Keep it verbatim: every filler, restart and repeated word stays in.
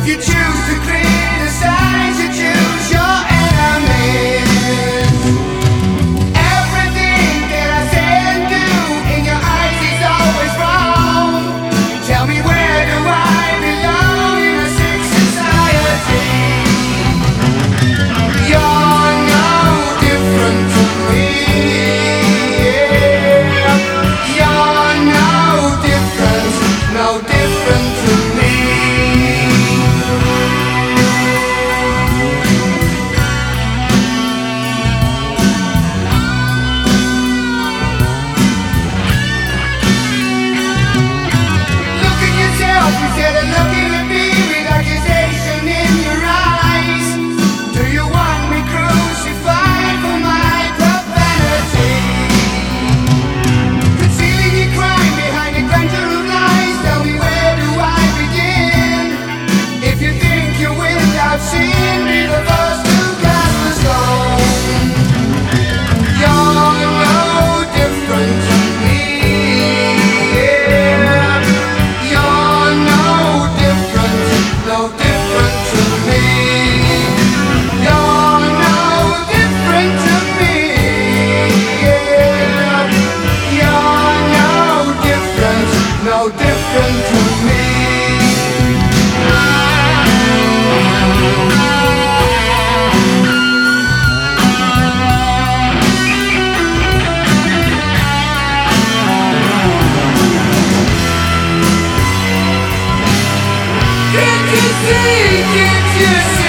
you choose to criticize, you choose your enemies. Everything that I say and do in your eyes is always wrong. Tell me, where do I belong in a sick society? You're no different to me. You're no different, no different to me. Look at yourself instead of looking at me with accusation in your eyes. Do you want me crucified for my profanity? Concealing your crime behind a grandeur of lies. Tell me, where do I begin? If you think you're without sin, be the first to cast the stone. You're no different to me. Yeah. You're no different, no different to me. You're no different to me. Yeah. You're no different, no different to me. Can't you see, can't you see?